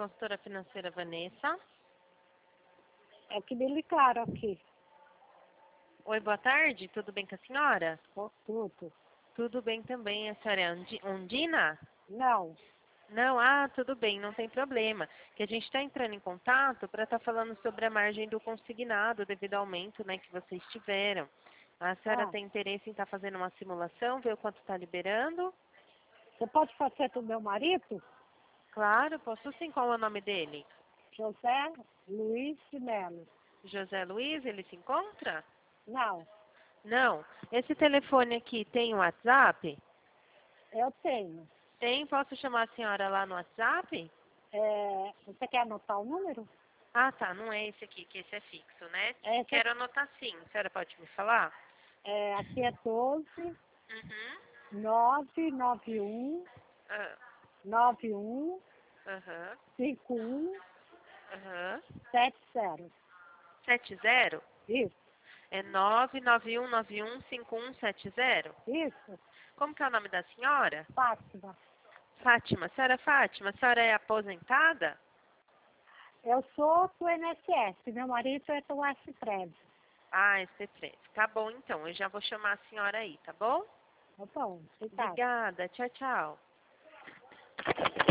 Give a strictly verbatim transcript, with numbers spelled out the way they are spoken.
consultora financeira Vanessa. É que me ligaram aqui. Oi, boa tarde, tudo bem com a senhora? Por tudo. Tudo bem também, a senhora é Andi- Ondina? Não. Não, ah, tudo bem, não tem problema. Que a gente está entrando em contato para estar falando sobre a margem do consignado devido ao aumento, né, que vocês tiveram. A senhora Ah, tem interesse em estar fazendo uma simulação, ver o quanto está liberando? você pode fazer do meu marido? Claro, posso sim. Qual é o nome dele? José Luiz de Melo. José Luiz, ele se encontra? Não, Não. Esse telefone aqui tem WhatsApp? eu tenho. Tem, posso chamar a senhora lá no WhatsApp? É, você quer anotar o número? Ah, tá, não é esse aqui, que esse é fixo, né? É, esse- Quero anotar sim. A senhora pode me falar? é, aqui é doze, Uhum. nove nove um, Ah, nove um, Aham. cinco um, Aham. sete zero. Sete zero? Isso, É nove nove um nove um cinco um sete zero? isso. Como que é o nome da senhora? Fátima. Fátima. Senhora Fátima, a senhora é aposentada? Eu sou do I N S S, meu marido é do Aspred. Ah, esse é três. Tá bom, então. Eu já vou chamar a senhora aí, tá bom? Tá bom, obrigada. Obrigada. Tchau, tchau.